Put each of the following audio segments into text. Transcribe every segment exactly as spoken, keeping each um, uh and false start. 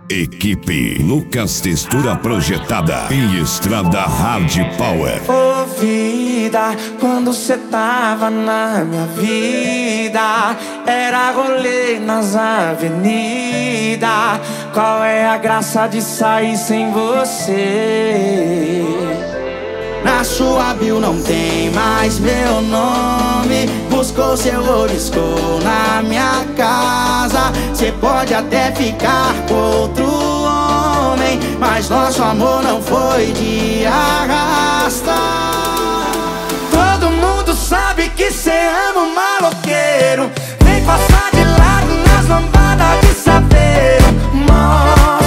Equipe Lucas Textura projetada em Estrada Hard Power. Ô vida, quando cê tava na minha vida, era rolê nas avenidas. Qual é a graça de sair sem você? Na sua bio não tem mais meu nome. Buscou seu oriscou na minha casa. Cê pode até ficar com outro homem, mas nosso amor não foi de arrasta. Todo mundo sabe que cê ama um maloqueiro. Vem passar de lado nas lambadas de saveiro. Mó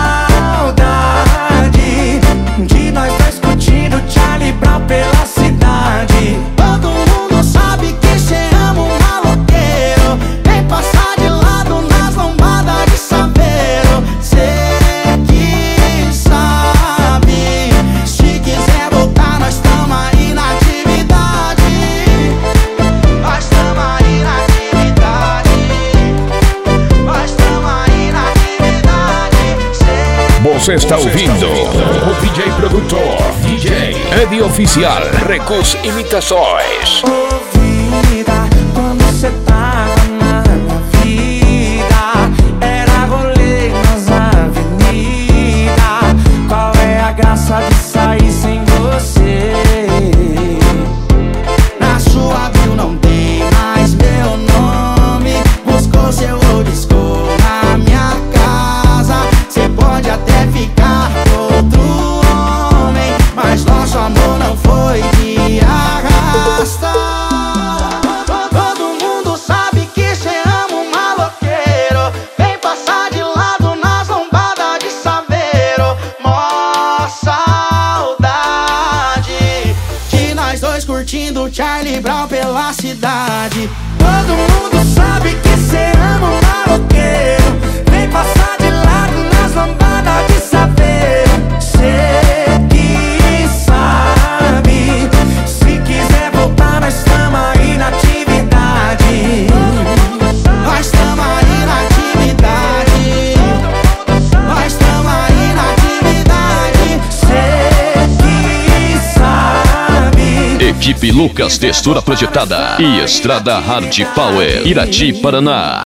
saudade de nós dois curtindo Charlie Brown pela cidade. Todo mundo sabe que cê ama um maloqueiro. Vem passar de lado nas lombadas de saveiro. Cê que sabe, se quiser voltar nós tamo aí na atividade. Nós tamo aí na atividade. Nós tamo aí na atividade. Cê... Você está ouvindo o D J produtor D J Eddie Oficial Recus Imitações. Ô vida, quando cê tava na minha vida, era rolê nas avenidas. Qual é a graça de sair sem você? Na sua bio não tem mais meu nome. Buscou seu oriscou na minha casa. Cê pode até ficar com outro homem, mas nosso amor não foi de arrasta. Todo mundo sabe que cê ama um maloqueiro. Vem passar de lado nas lombadas de saveiro. Mó saudade de nós dois curtindo Charlie Brown pela cidade. Todo mundo sabe que cê ama um maloqueiro. Vem passar de lado nas lombadas de saveiro. Cê que sabe, se quiser voltar nós tamo aí na atividade. Nós tamo aí na atividade. Nós tamo aí na atividade. Cê que sabe. Equipe Lucas Textura projetada e Estrada Hard Power, Irati, Paraná.